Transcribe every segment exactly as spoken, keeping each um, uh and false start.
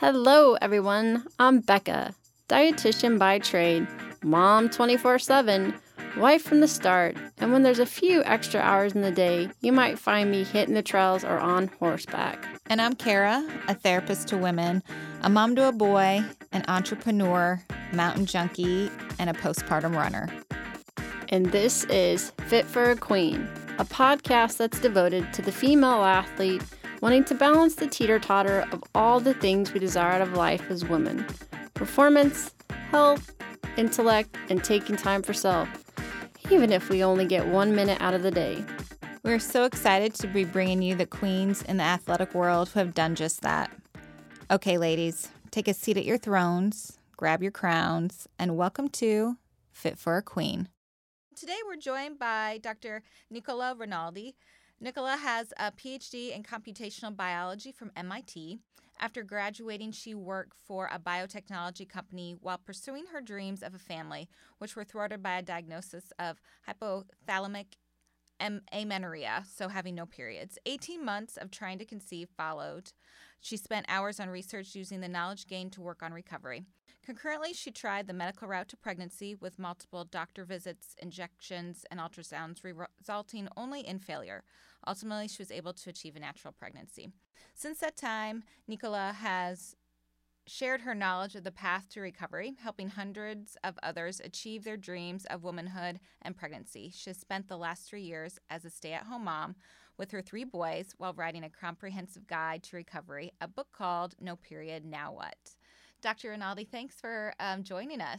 Hello, everyone. I'm Becca, dietitian by trade, mom twenty-four seven, wife from the start, and when there's a few extra hours in the day, you might find me hitting the trails or on horseback. And I'm Kara, a therapist to women, a mom to a boy, an entrepreneur, mountain junkie, and a postpartum runner. And this is Fit for a Queen, a podcast that's devoted to the female athlete wanting to balance the teeter-totter of all the things we desire out of life as women. Performance, health, intellect, and taking time for self, even if we only get one minute out of the day. We're so excited to be bringing you the queens in the athletic world who have done just that. Okay, ladies, take a seat at your thrones, grab your crowns, and welcome to Fit for a Queen. Today we're joined by Doctor Nicola Rinaldi. Nicola has a P H D in computational biology from M I T. After graduating, she worked for a biotechnology company while pursuing her dreams of a family, which were thwarted by a diagnosis of hypothalamic amenorrhea, so having no periods. eighteen months of trying to conceive followed. She spent hours on research using the knowledge gained to work on recovery. Concurrently, she tried the medical route to pregnancy with multiple doctor visits, injections, and ultrasounds, re- resulting only in failure. Ultimately, she was able to achieve a natural pregnancy. Since that time, Nicola has shared her knowledge of the path to recovery, helping hundreds of others achieve their dreams of womanhood and pregnancy. She has spent the last three years as a stay-at-home mom with her three boys while writing a comprehensive guide to recovery, a book called No Period, Now What? Doctor Rinaldi, thanks for um, joining us.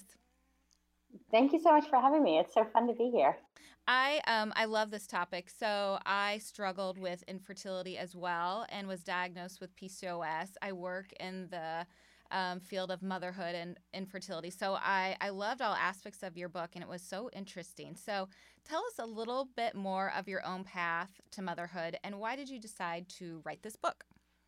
Thank you so much for having me. It's so fun to be here. I um I love this topic. So I struggled with infertility as well and was diagnosed with P C O S. I work in the um, field of motherhood and infertility. So I, I loved all aspects of your book, and it was so interesting. So tell us a little bit more of your own path to motherhood, and why did you decide to write this book?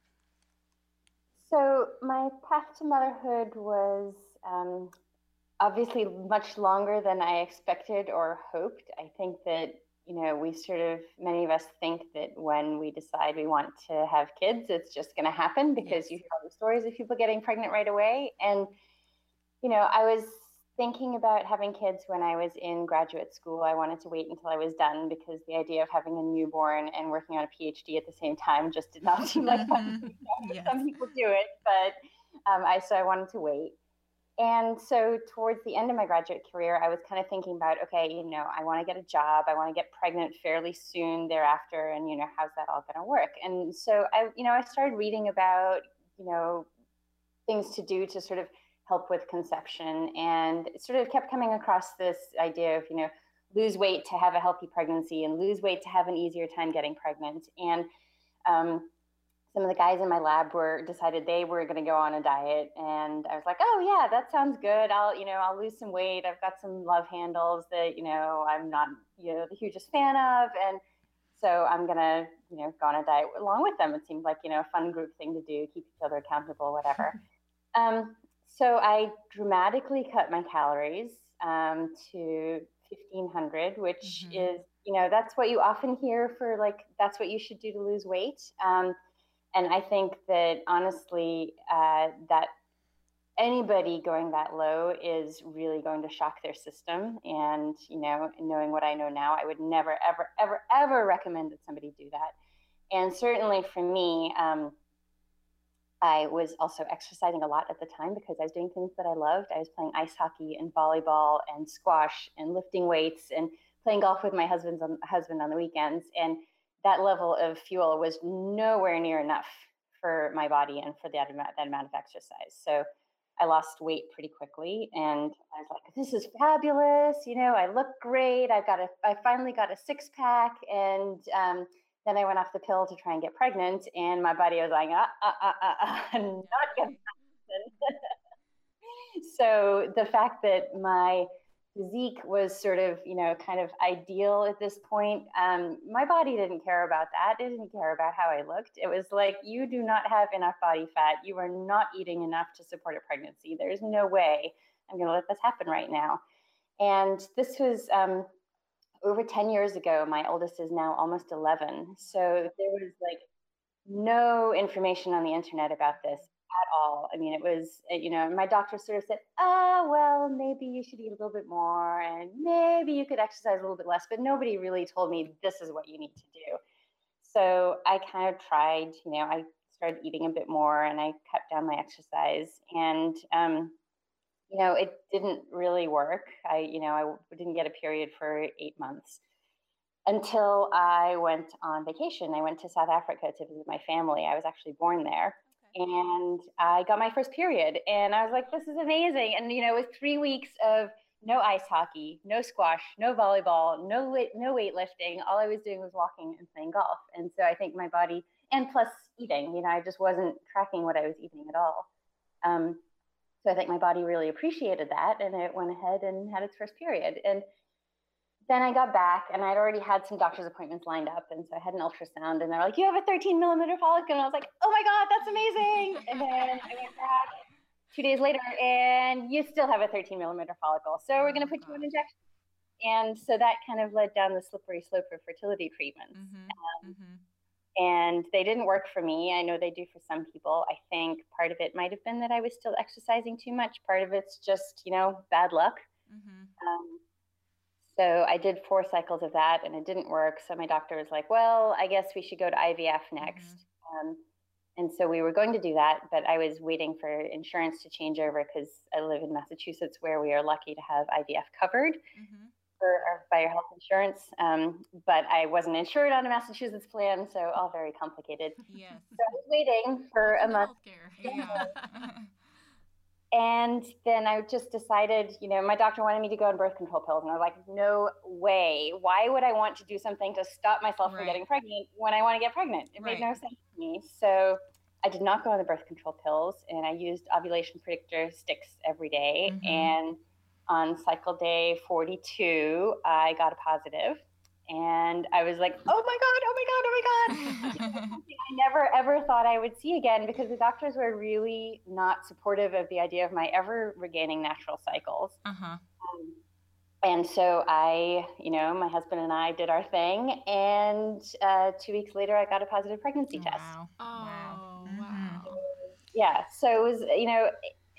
So my path to motherhood was um, obviously much longer than I expected or hoped. I think that, you know, we sort of, many of us think that when we decide we want to have kids, it's just going to happen because yes. You hear all the stories of people getting pregnant right away. And, you know, I was thinking about having kids when I was in graduate school. I wanted to wait until I was done because the idea of having a newborn and working on a P H D at the same time just did not seem like fun. Yes. Some people do it, but um, I so I wanted to wait. And so towards the end of my graduate career, I was kind of thinking about, okay, you know, I want to get a job. I want to get pregnant fairly soon thereafter. And, you know, how's that all going to work? And so I, you know, I started reading about, you know, things to do to sort of help with conception, and it sort of kept coming across this idea of, you know, lose weight to have a healthy pregnancy and lose weight to have an easier time getting pregnant. And um, some of the guys in my lab were decided they were going to go on a diet, and I was like, oh yeah, that sounds good. I'll, you know, I'll lose some weight. I've got some love handles that, you know, I'm not, you know, the hugest fan of, and so I'm gonna, you know, go on a diet along with them. It seemed like, you know, a fun group thing to do, keep each other accountable, whatever. um, so I dramatically cut my calories um, to fifteen hundred, which mm-hmm. is, you know, that's what you often hear for, like, that's what you should do to lose weight. Um, And I think that honestly, uh, that anybody going that low is really going to shock their system. And, you know, knowing what I know now, I would never, ever, ever, ever recommend that somebody do that. And certainly for me, um, I was also exercising a lot at the time because I was doing things that I loved. I was playing ice hockey and volleyball and squash and lifting weights and playing golf with my husband's on, husband on the weekends. And that level of fuel was nowhere near enough for my body and for that amount, that amount of exercise. So I lost weight pretty quickly, and I was like, this is fabulous. You know, I look great. I've got a, I finally got a six pack. And um, then I went off the pill to try and get pregnant, and my body was like, uh, uh, uh, uh, uh not gonna happen. So the fact that my physique was sort of, you know, kind of ideal at this point. Um, my body didn't care about that. It didn't care about how I looked. It was like, you do not have enough body fat. You are not eating enough to support a pregnancy. There's no way I'm going to let this happen right now. And this was um, over ten years ago. My oldest is now almost eleven. So there was like no information on the internet about this all. I mean, it was, uh, you know, my doctor sort of said, oh, well, maybe you should eat a little bit more and maybe you could exercise a little bit less, but nobody really told me this is what you need to do. So I kind of tried, you know, I started eating a bit more and I cut down my exercise and, um, you know, it didn't really work. I, you know, I didn't get a period for eight months until I went on vacation. I went to South Africa to visit my family. I was actually born there. Okay. And I got my first period and I was like, this is amazing. And, you know, it was three weeks of no ice hockey, no squash, no volleyball, no weight, no weightlifting. All I was doing was walking and playing golf. And so I think my body, and plus eating, you know, I just wasn't tracking what I was eating at all. Um, so I think my body really appreciated that, and it went ahead and had its first period. And then I got back, and I'd already had some doctor's appointments lined up, and so I had an ultrasound, and they're like, "You have a thirteen millimeter follicle," and I was like, "Oh my god, that's amazing!" And then I went back two days later, and you still have a thirteen millimeter follicle, so we're going to put you on injection. And so that kind of led down the slippery slope of fertility treatments. Mm-hmm. Um, mm-hmm. And they didn't work for me. I know they do for some people. I think part of it might have been that I was still exercising too much. Part of it's just, you know, bad luck. Mm-hmm. Um, so I did four cycles of that and it didn't work. So my doctor was like, well, I guess we should go to I V F next. Mm-hmm. Um, and so we were going to do that, but I was waiting for insurance to change over because I live in Massachusetts where we are lucky to have I V F covered. Mm-hmm. For our, by your health insurance, um, but I wasn't insured on a Massachusetts plan, so all very complicated. Yes. So I was waiting for a month. Yeah. And then I just decided, you know, my doctor wanted me to go on birth control pills, and I was like, no way. Why would I want to do something to stop myself right. from getting pregnant when I want to get pregnant? It right. made no sense to me. So I did not go on the birth control pills, and I used ovulation predictor sticks every day. Mm-hmm. And on cycle day forty-two, I got a positive, and I was like, oh my God, oh my God, oh my God. I never, ever thought I would see again because the doctors were really not supportive of the idea of my ever regaining natural cycles. Uh-huh. Um, and so I, you know, my husband and I did our thing, and uh, two weeks later, I got a positive pregnancy test. Wow. Oh, wow. wow. So, yeah, so it was, you know,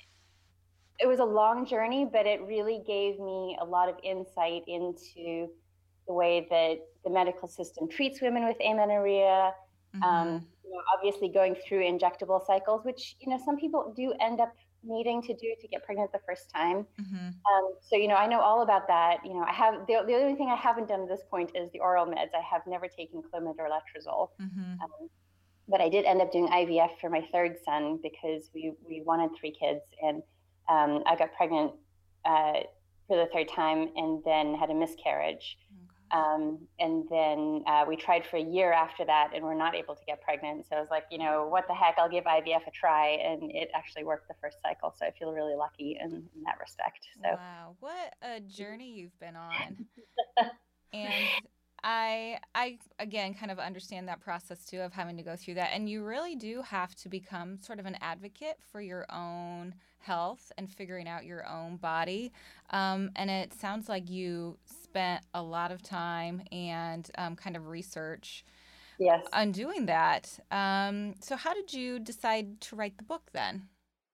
it was a long journey, but it really gave me a lot of insight into the way that the medical system treats women with amenorrhea. Mm-hmm. Um, you know, obviously going through injectable cycles, which, you know, some people do end up needing to do to get pregnant the first time. Mm-hmm. Um, so, you know, I know all about that. You know, I have, the, the only thing I haven't done at this point is the oral meds. I have never taken Clomid or Letrozole. Mm-hmm. Um, but I did end up doing I V F for my third son because we, we wanted three kids, and Um, I got pregnant uh, for the third time and then had a miscarriage. Okay. Um, and then uh, we tried for a year after that and were not able to get pregnant. So I was like, you know, what the heck, I'll give I V F a try. And it actually worked the first cycle. So I feel really lucky in, in that respect. So. Wow, what a journey you've been on. And I, I again, kind of understand that process too of having to go through that. And you really do have to become sort of an advocate for your own health and figuring out your own body. Um, and it sounds like you spent a lot of time and um, kind of research yes. on doing that. Um, so how did you decide to write the book then?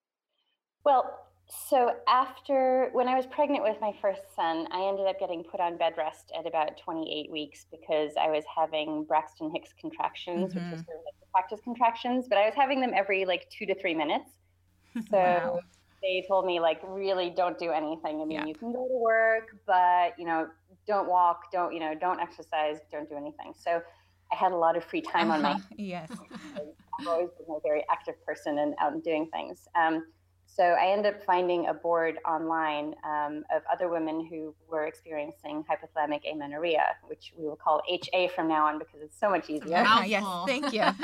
Well, so after, when I was pregnant with my first son, I ended up getting put on bed rest at about twenty-eight weeks because I was having Braxton Hicks contractions, mm-hmm. which is sort of like the practice contractions, but I was having them every like two to three minutes. So wow. They told me, like, really don't do anything. I mean, yeah. you can go to work, but, you know, don't walk, don't, you know, don't exercise, don't do anything. So I had a lot of free time uh-huh. on my yes. I've always been a very active person and out and doing things. Um, So I ended up finding a board online um, of other women who were experiencing hypothalamic amenorrhea, which we will call H A from now on because it's so much easier. Uh, yes, thank you.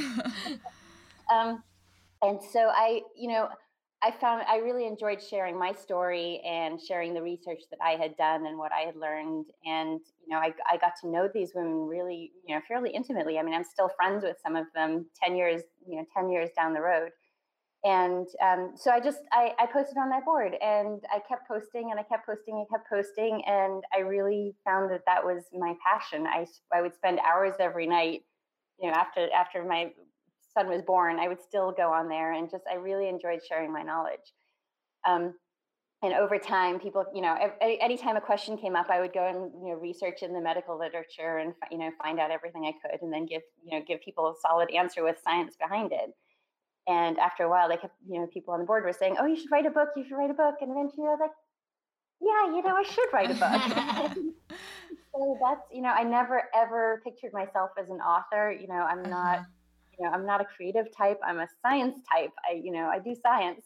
um, and so I, you know, I found I really enjoyed sharing my story and sharing the research that I had done and what I had learned. And, you know, I, I got to know these women really, you know, fairly intimately. I mean, I'm still friends with some of them ten years, you know, ten years down the road. And um, so I just, I, I posted on that board and I kept posting and I kept posting and kept posting. And I really found that that was my passion. I, I would spend hours every night, you know, after, after my son was born, I would still go on there and just, I really enjoyed sharing my knowledge. Um, and over time, people, you know, anytime a question came up, I would go and, you know, research in the medical literature and, you know, find out everything I could, and then give, you know, give people a solid answer with science behind it. And after a while, they kept, you know, people on the board were saying, "Oh, you should write a book. You should write a book." And eventually, I was like, "Yeah, you know, I should write a book." So that's, you know, I never ever pictured myself as an author. You know, I'm uh-huh. not, you know, I'm not a creative type. I'm a science type. I, you know, I do science,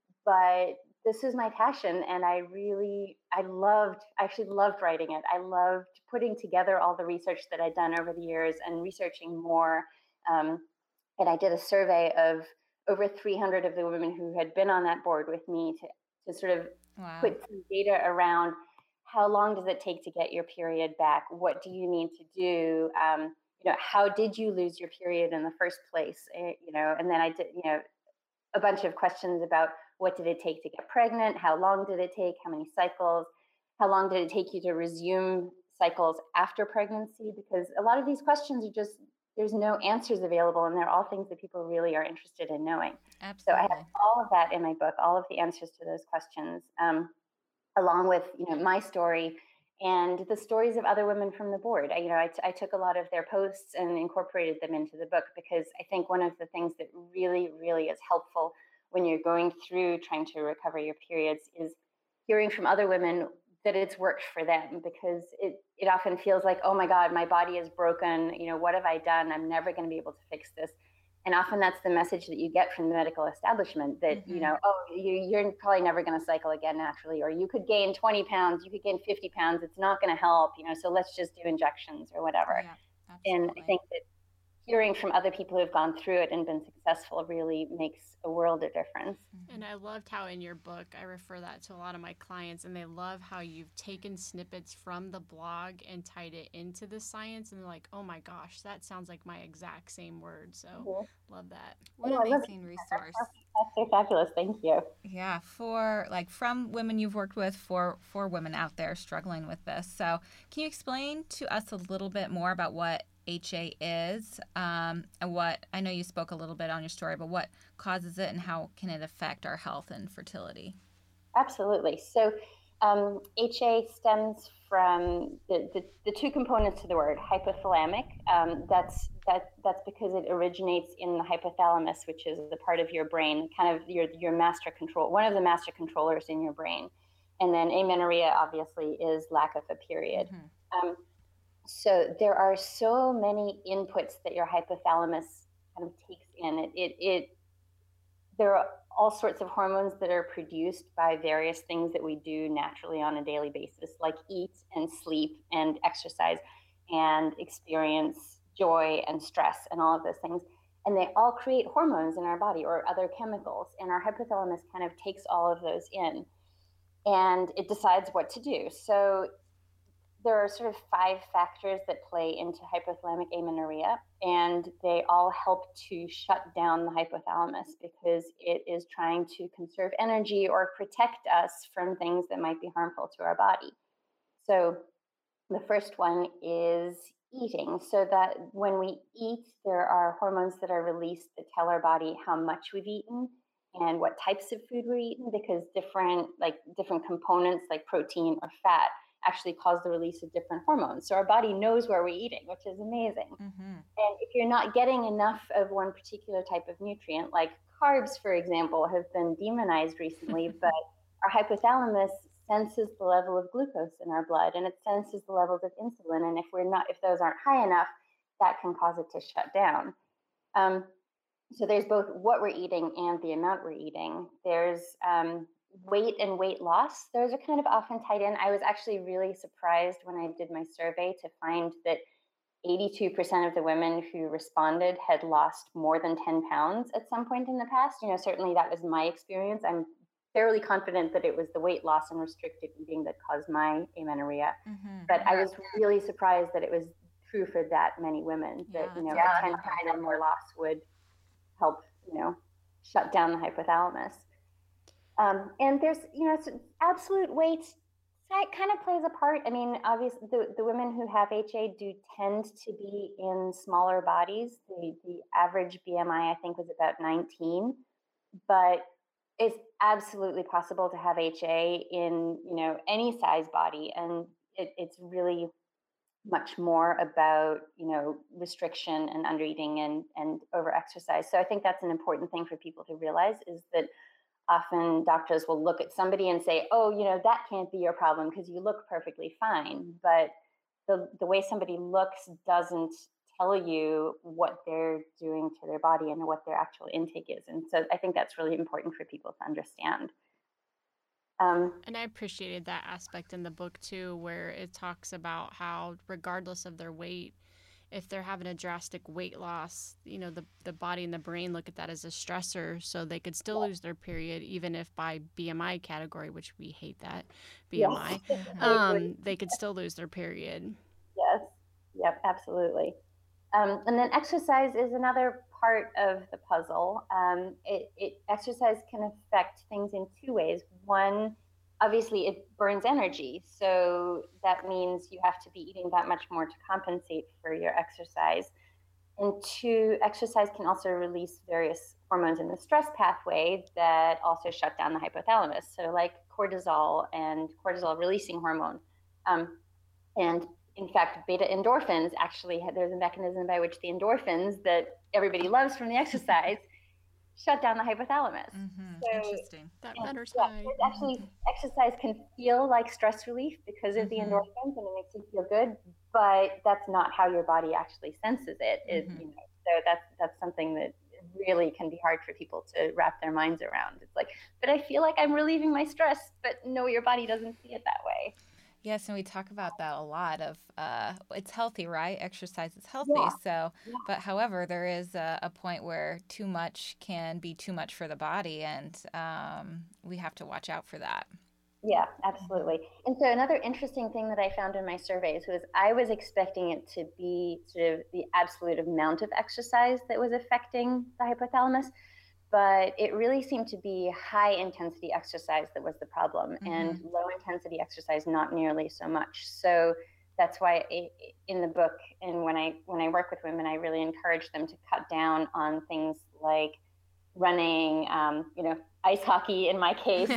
but this is my passion, and I really, I loved, I actually loved writing it. I loved putting together all the research that I'd done over the years and researching more. Um, and I did a survey of over three hundred of the women who had been on that board with me to, to sort of wow. put some data around how long does it take to get your period back? What do you need to do? Um, you know, how did you lose your period in the first place? Uh, you know, and then I did, you know, a bunch of questions about what did it take to get pregnant? How long did it take? How many cycles? How long did it take you to resume cycles after pregnancy? Because a lot of these questions are just, there's no answers available, and they're all things that people really are interested in knowing. Absolutely. So I have all of that in my book, all of the answers to those questions, um, along with, you know, my story and the stories of other women from the board. I, you know, I, t- I took a lot of their posts and incorporated them into the book, because I think one of the things that really, really is helpful when you're going through trying to recover your periods is hearing from other women that it's worked for them, because it, it often feels like, oh my God, my body is broken. You know, what have I done? I'm never going to be able to fix this. And often that's the message that you get from the medical establishment, that, mm-hmm. you know, oh, you, you're probably never going to cycle again naturally, or you could gain twenty pounds, you could gain fifty pounds. It's not going to help, you know, so let's just do injections or whatever. Yeah, and I think that hearing from other people who have gone through it and been successful really makes a world of difference. And I loved how in your book, I refer that to a lot of my clients, and they love how you've taken snippets from the blog and tied it into the science, and they're like, oh my gosh, that sounds like my exact same word. So mm-hmm. love that. What an amazing resource. That's so fabulous. Thank you. Yeah, for like from women you've worked with, for for women out there struggling with this. So can you explain to us a little bit more about what H A is, um, and what, I know you spoke a little bit on your story, but what causes it and how can it affect our health and fertility? Absolutely. So um, H A stems from the, the, the two components to the word, hypothalamic. Um, that's that that's because it originates in the hypothalamus, which is the part of your brain, kind of your your master control, one of the master controllers in your brain. And then amenorrhea, obviously, is lack of a period. Mm-hmm. Um, So there are so many inputs that your hypothalamus kind of takes in. It, it, it, there are all sorts of hormones that are produced by various things that we do naturally on a daily basis, like eat and sleep and exercise and experience joy and stress and all of those things. And they all create hormones in our body or other chemicals. And our hypothalamus kind of takes all of those in, and it decides what to do. So there are sort of five factors that play into hypothalamic amenorrhea, and they all help to shut down the hypothalamus because it is trying to conserve energy or protect us from things that might be harmful to our body. So the first one is eating. So that when we eat, there are hormones that are released that tell our body how much we've eaten and what types of food we're eating, because different, like different components like protein or fat actually cause the release of different hormones. So our body knows where we're eating, which is amazing. Mm-hmm. And if you're not getting enough of one particular type of nutrient, like carbs, for example, have been demonized recently, but our hypothalamus senses the level of glucose in our blood, and it senses the levels of insulin. And if we're not, if those aren't high enough, that can cause it to shut down. Um, so there's both what we're eating and the amount we're eating. There's um, weight and weight loss. Those are kind of often tied in. I was actually really surprised when I did my survey to find that eighty-two percent of the women who responded had lost more than ten pounds at some point in the past. You know, certainly that was my experience. I'm fairly confident that it was the weight loss and restricted eating that caused my amenorrhea. Mm-hmm. But I was really surprised that it was true for that many women, that, yeah, you know, yeah, a ten pound or more loss would help, you know, shut down the hypothalamus. Um, and there's, you know, absolute weight So it kind of plays a part. I mean, obviously, the, the women who have H A do tend to be in smaller bodies. The, the average B M I, I think, was about nineteen. But it's absolutely possible to have H A in, you know, any size body. And it, it's really much more about, you know, restriction and undereating and, and overexercise. So I think that's an important thing for people to realize, is that often doctors will look at somebody and say, oh, you know, that can't be your problem because you look perfectly fine. But the, the way somebody looks doesn't tell you what they're doing to their body and what their actual intake is. And so I think that's really important for people to understand. Um, and I appreciated that aspect in the book too, where it talks about how regardless of their weight, if they're having a drastic weight loss, you know, the, the body and the brain look at that as a stressor, so they could still lose their period, even if by B M I category, which we hate that, B M I, yes. um, they could still lose their period. Yes. Yep, absolutely. Um, and then exercise is another part of the puzzle. Um, it, it exercise can affect things in two ways. One, obviously, it burns energy, so that means you have to be eating that much more to compensate for your exercise. And two, exercise can also release various hormones in the stress pathway that also shut down the hypothalamus. So, like cortisol and cortisol-releasing hormone, um, and in fact, beta endorphins actually, there's a mechanism by which the endorphins that everybody loves from the exercise shut down the hypothalamus. Mm-hmm. So, interesting. That yeah, matters yeah, high. actually, exercise can feel like stress relief because of mm-hmm. the endorphins, and it makes you feel good. But that's not how your body actually senses it. it mm-hmm. you know, so that's that's something that really can be hard for people to wrap their minds around. It's like, but I feel like I'm relieving my stress, but no, your body doesn't see it that way. Yes, and we talk about that a lot of, uh, it's healthy, right? Exercise is healthy. Yeah. So, yeah. but however, there is a, a point where too much can be too much for the body, and um, we have to watch out for that. Yeah, absolutely. And so another interesting thing that I found in my surveys was I was expecting it to be sort of the absolute amount of exercise that was affecting the hypothalamus. But it really seemed to be high intensity exercise that was the problem, mm-hmm. and low intensity exercise not nearly so much. So that's why it, in the book, and when I when I work with women, I really encourage them to cut down on things like running, um, you know, ice hockey in my case,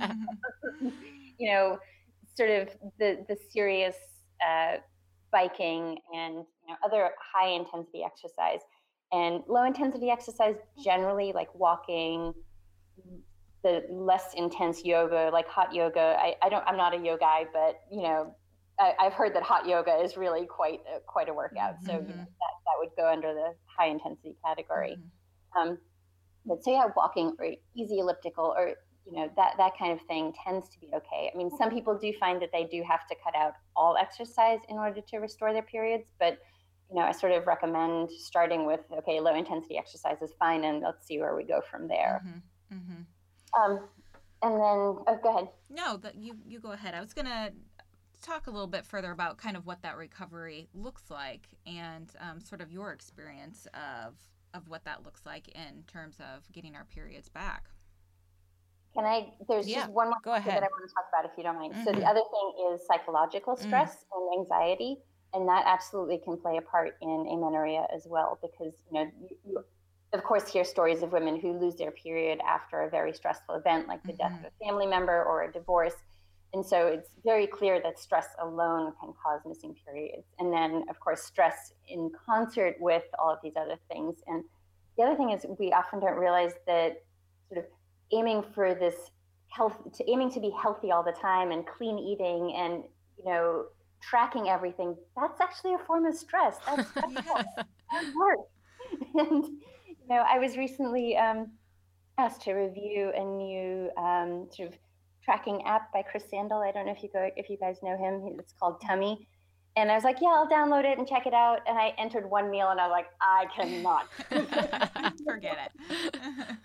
you know, sort of the the serious uh, biking and you know other high intensity exercise. And low intensity exercise generally, like walking, the less intense yoga, like hot yoga. I, I don't, I'm not a yoga guy, but you know, I, I've heard that hot yoga is really quite a, quite a workout. Mm-hmm. So you know, that, that would go under the high intensity category. Mm-hmm. Um, but so yeah, walking or easy elliptical or you know that that kind of thing tends to be okay. I mean, some people do find that they do have to cut out all exercise in order to restore their periods, but you know, I sort of recommend starting with, okay, low intensity exercise is fine, and let's see where we go from there. Mm-hmm. Mm-hmm. Um, and then, oh, go ahead. No, that you, you go ahead. I was going to talk a little bit further about kind of what that recovery looks like and um, sort of your experience of of what that looks like in terms of getting our periods back. Can I, there's yeah, just one more go thing ahead. that I want to talk about, if you don't mind. Mm-hmm. So the other thing is psychological stress mm. and anxiety. And that absolutely can play a part in amenorrhea as well, because, you know, you, you of course hear stories of women who lose their period after a very stressful event, like the mm-hmm. death of a family member or a divorce. And so it's very clear that stress alone can cause missing periods. And then, of course, stress in concert with all of these other things. And the other thing is we often don't realize that sort of aiming for this health, to aiming to be healthy all the time and clean eating and, you know, tracking everything, that's actually a form of stress. That's, that's yes. hard work. And, you know, I was recently um, asked to review a new um, sort of tracking app by Chris Sandel. I don't know if you go, if you guys know him. It's called Tummy. And I was like, yeah, I'll download it and check it out. And I entered one meal and I was like, I cannot. Forget it.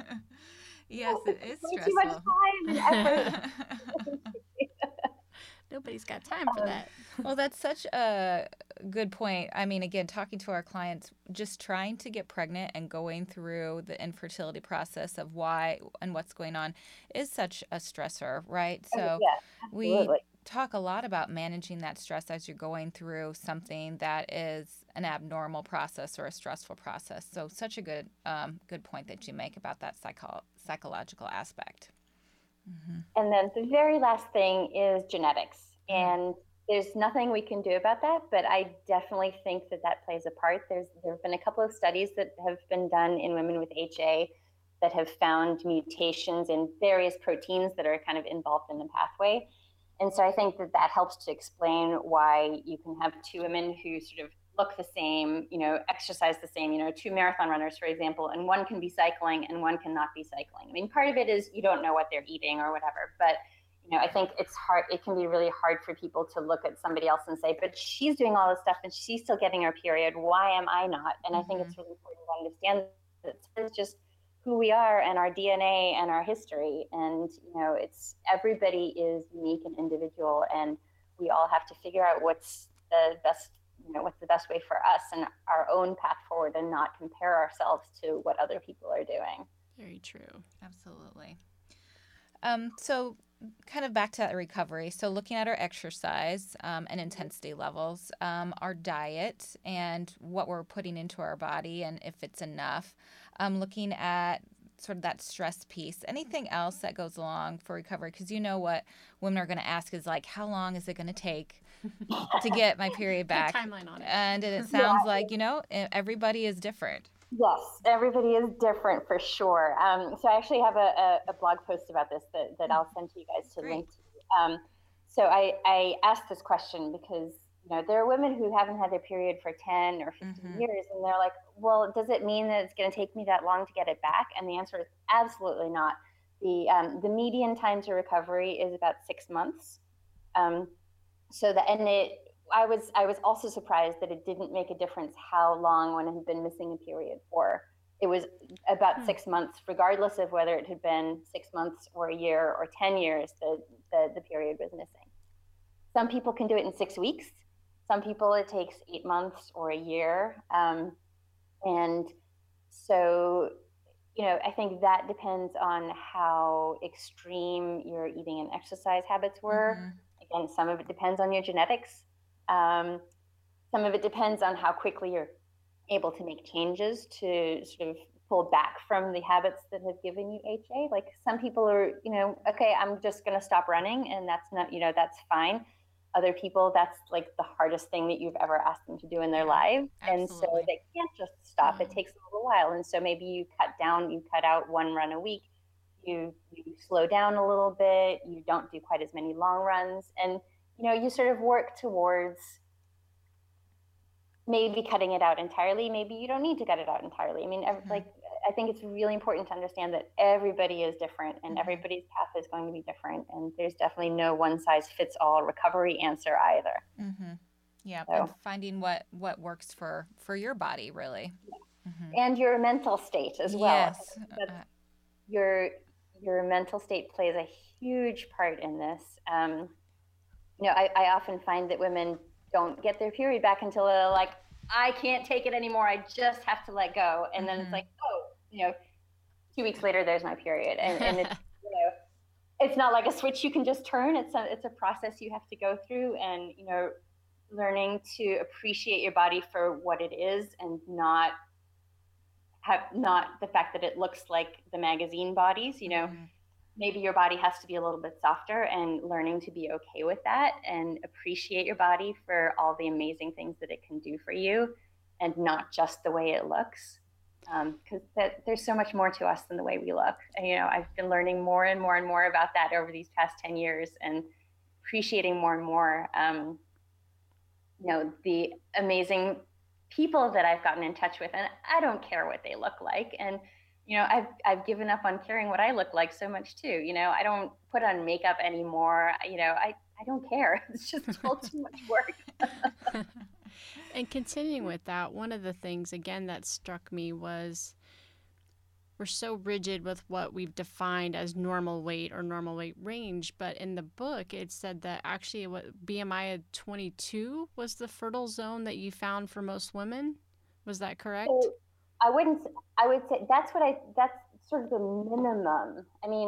Yes, it is stressful. Too much time and effort. Nobody's got time for that. Well, that's such a good point. I mean, again, talking to our clients, just trying to get pregnant and going through the infertility process of why and what's going on is such a stressor, right? So yeah, we talk a lot about managing that stress as you're going through something that is an abnormal process or a stressful process. So such a good um, good point that you make about that psycho- psychological aspect. Mm-hmm. And then the very last thing is genetics. Mm-hmm. And there's nothing we can do about that, but I definitely think that that plays a part. There's there have been a couple of studies that have been done in women with H A that have found mutations in various proteins that are kind of involved in the pathway. And so I think that that helps to explain why you can have two women who sort of look the same, you know, exercise the same, you know, two marathon runners, for example, and one can be cycling and one cannot be cycling. I mean, part of it is you don't know what they're eating or whatever, but, you know, I think it's hard, it can be really hard for people to look at somebody else and say, but she's doing all this stuff and she's still getting her period. Why am I not? And mm-hmm. I think it's really important to understand that it's just who we are and our D N A and our history. And, you know, it's everybody is unique and individual, and we all have to figure out what's the best, you know, what's the best way for us and our own path forward, and not compare ourselves to what other people are doing. Very true. Absolutely. Um, so kind of back to that recovery. So looking at our exercise um, and intensity levels, um, our diet and what we're putting into our body and if it's enough, um, looking at sort of that stress piece, anything else that goes along for recovery? Because you know what women are going to ask is like, how long is it going to take to get my period back? Timeline on it. And it sounds yeah. like, you know, everybody is different. Yes, everybody is different for sure. Um, so I actually have a, a, a blog post about this that, that I'll send to you guys to Great. link to. Um, so I, I asked this question because, you know, there are women who haven't had their period for ten or fifteen mm-hmm. years, and they're like, well, does it mean that it's going to take me that long to get it back? And the answer is absolutely not. The um, the median time to recovery is about six months. Um, so the and it. I was I was also surprised that it didn't make a difference how long one had been missing a period for. It was about hmm. six months, regardless of whether it had been six months or a year or ten years, the, the, the period was missing. Some people can do it in six weeks. Some people it takes eight months or a year. Um, and so, you know, I think that depends on how extreme your eating and exercise habits were. Mm-hmm. Again, some of it depends on your genetics. Um, some of it depends on how quickly you're able to make changes to sort of pull back from the habits that have given you H A. Like some people are, you know, okay, I'm just going to stop running, and that's not, you know, that's fine. Other people, that's like the hardest thing that you've ever asked them to do in their lives. Absolutely. And so they can't just stop. Mm-hmm. It takes a little while. And so maybe you cut down, you cut out one run a week, you, you slow down a little bit, you don't do quite as many long runs. And you know, you sort of work towards maybe cutting it out entirely. Maybe you don't need to cut it out entirely. I mean, mm-hmm. like, I think it's really important to understand that everybody is different and mm-hmm. everybody's path is going to be different. And there's definitely no one size fits all recovery answer either. Mm-hmm. Yeah. So, and finding what, what works for, for your body, really. Yeah. Mm-hmm. And your mental state as well. Yes. Uh, your, your mental state plays a huge part in this. Um, You know, I, I often find that women don't get their period back until they're like, I can't take it anymore. I just have to let go. And then mm-hmm. it's like, oh, you know, two weeks later, there's my period. And, and it's, you know, it's not like a switch you can just turn. It's a, it's a process you have to go through, and, you know, learning to appreciate your body for what it is and not have, not the fact that it looks like the magazine bodies, you know, mm-hmm. maybe your body has to be a little bit softer, and learning to be okay with that and appreciate your body for all the amazing things that it can do for you, and not just the way it looks. Because um, there's so much more to us than the way we look. And, you know, I've been learning more and more and more about that over these past ten years, and appreciating more and more, um, you know, the amazing people that I've gotten in touch with. And I don't care what they look like. And you know, I've I've given up on caring what I look like so much too. You know, I don't put on makeup anymore. You know, I, I don't care. It's just all too much work. And continuing with that, one of the things, again, that struck me was we're so rigid with what we've defined as normal weight or normal weight range. But in the book, it said that actually what B M I at twenty-two was the fertile zone that you found for most women. Was that correct? So, I wouldn't, I would say that's what I, that's sort of the minimum. I mean,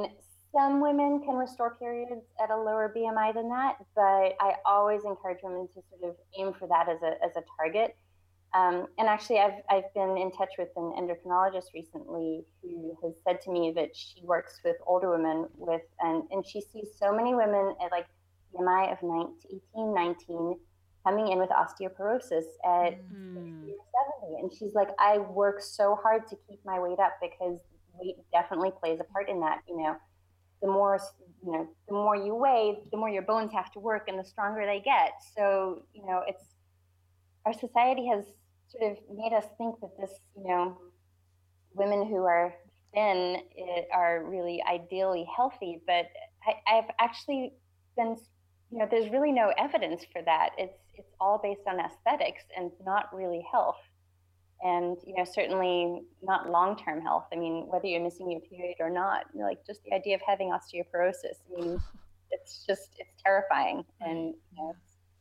some women can restore periods at a lower B M I than that, but I always encourage women to sort of aim for that as a as a target. Um, and actually, I've I've been in touch with an endocrinologist recently who has said to me that she works with older women with and and she sees so many women at like B M I of eighteen, nineteen coming in with osteoporosis at mm. sixty or seventy, and she's like, I work so hard to keep my weight up because weight definitely plays a part in that. You know, the more you know, the more you weigh, the more your bones have to work, and the stronger they get. So you know, it's our society has sort of made us think that this, you know, women who are thin are really ideally healthy, but I, I've actually been, you know, there's really no evidence for that. It's it's all based on aesthetics and not really health, and you know, certainly not long-term health. I mean, whether you're missing your period or not, like just the idea of having osteoporosis, I mean, it's just it's terrifying, and you know.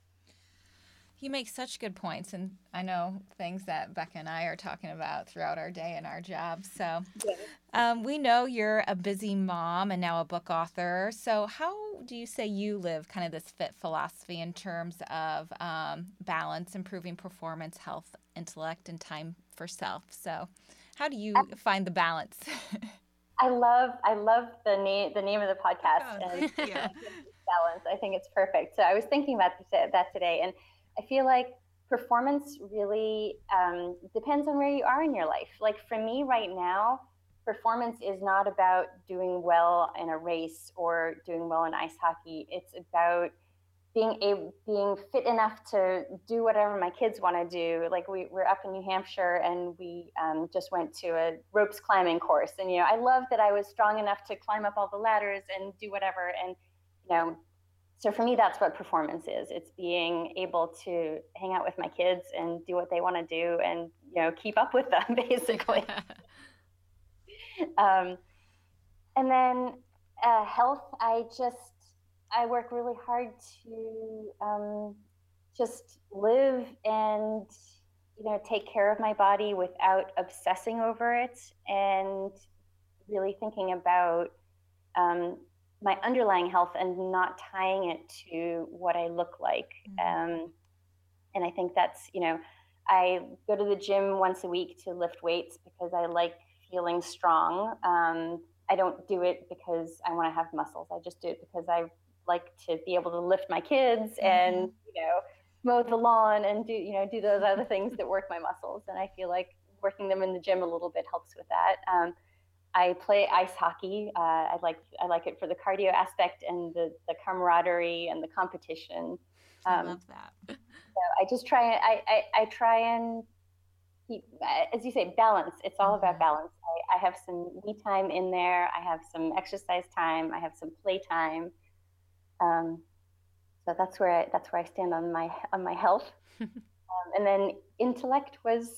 You make such good points, and I know things that Becca and I are talking about throughout our day and our jobs. So yeah. um, we know you're a busy mom and now a book author. So how do you say you live kind of this fit philosophy in terms of um, balance, improving performance, health, intellect, and time for self? So how do you I, find the balance? I love I love the name the name of the podcast oh, and yeah. balance. I think it's perfect. So I was thinking about that today, and I feel like performance really um, depends on where you are in your life. Like for me right now, performance is not about doing well in a race or doing well in ice hockey. It's about being able, being fit enough to do whatever my kids want to do. Like we, we're up in New Hampshire and we um, just went to a ropes climbing course. And, you know, I love that I was strong enough to climb up all the ladders and do whatever. And, you know, so for me, that's what performance is. It's being able to hang out with my kids and do what they want to do and, you know, keep up with them, basically. um, and then uh, health, I just, I work really hard to um, just live and, you know, take care of my body without obsessing over it and really thinking about um, my underlying health and not tying it to what I look like. Mm-hmm. Um, and I think that's, you know, I go to the gym once a week to lift weights because I like feeling strong. Um, I don't do it because I want to have muscles. I just do it because I like to be able to lift my kids mm-hmm. and, you know, mow the lawn and do, you know, do those other things that work my muscles. And I feel like working them in the gym a little bit helps with that. Um, I play ice hockey. Uh, I like I like it for the cardio aspect and the, the camaraderie and the competition. Um, I love that. So I just try. I, I, I try and keep, as you say, balance. It's all mm-hmm. about balance. I, I have some me time in there. I have some exercise time. I have some play time. Um, so that's where I, that's where I stand on my on my health. um, and then intellect was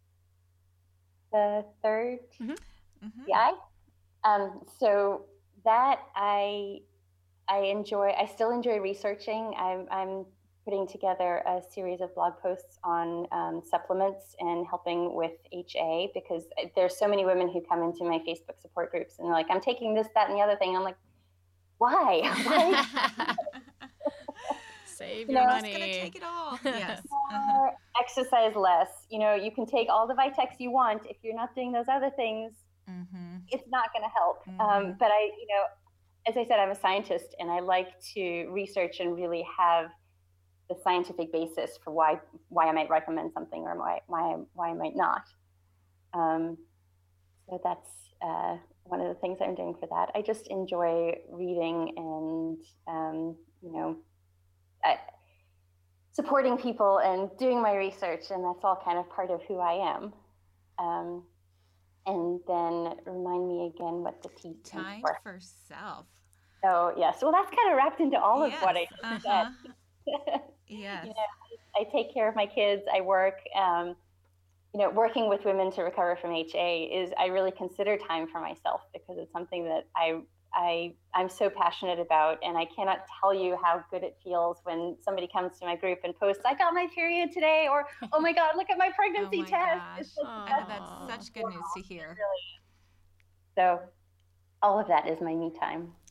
the third. Mm-hmm. Mm-hmm. Yeah. Um, so that I I enjoy. I still enjoy researching. I'm I'm putting together a series of blog posts on um, supplements and helping with H A because there's so many women who come into my Facebook support groups and they're like, I'm taking this, that, and the other thing. I'm like, why? why? Save you your know, money. I'm just gonna take it all. Yes. Uh-huh. Exercise less. You know, you can take all the Vitex you want. If you're not doing those other things, mm-hmm. it's not going to help. Mm-hmm. Um, but I, you know, as I said, I'm a scientist and I like to research and really have the scientific basis for why why I might recommend something or why why, why I might not. Um, so that's uh, one of the things I'm doing for that. I just enjoy reading and, um, you know, I, supporting people and doing my research, and that's all kind of part of who I am. Um, and then remind me again what the T stands for. for self. So yes, well that's kind of wrapped into all of yes. what I just uh-huh. said. Yes. You know, I, I take care of my kids. I work. Um, you know, working with women to recover from H A is I really consider time for myself because it's something that I. I, I'm so passionate about, and I cannot tell you how good it feels when somebody comes to my group and posts, I got my period today, or, oh my God, look at my pregnancy oh my test. Gosh. It's just, that's, that's such good news to hear. Really. So all of that is my me time.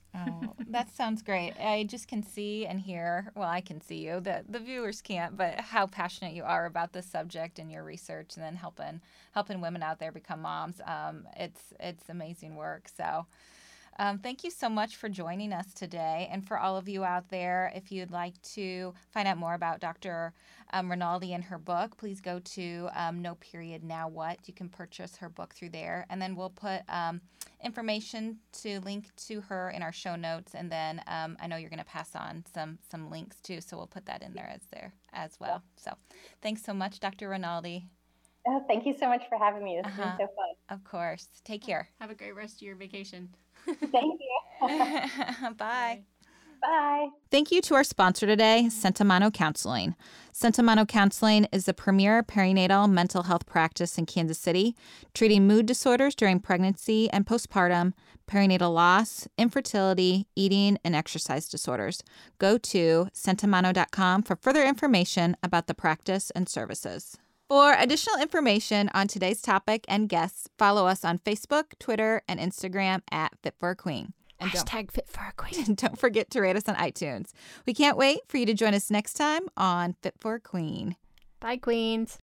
Oh, that sounds great. I just can see and hear, well, I can see you, the, the viewers can't, but how passionate you are about this subject and your research and then helping helping women out there become moms. Um, it's, it's amazing work. So um, thank you so much for joining us today. And for all of you out there, if you'd like to find out more about Doctor Um, Rinaldi and her book, please go to um, No Period Now What. You can purchase her book through there. And then we'll put um, information to link to her in our show notes. And then um, I know you're going to pass on some some links too. So we'll put that in there as there as well. So thanks so much, Doctor Rinaldi. Oh, thank you so much for having me. This has Uh-huh. been so fun. Of course. Take care. Have a great rest of your vacation. Thank you. Bye. Bye. Bye. Thank you to our sponsor today, Sentimano Counseling. Sentimano Counseling is the premier perinatal mental health practice in Kansas City, treating mood disorders during pregnancy and postpartum, perinatal loss, infertility, eating, and exercise disorders. Go to sentimano dot com for further information about the practice and services. For additional information on today's topic and guests, follow us on Facebook, Twitter, and Instagram at Fit for a Queen. And don't, Hashtag Fit for a Queen. don't forget to rate us on iTunes. We can't wait for you to join us next time on Fit for a Queen. Bye, Queens.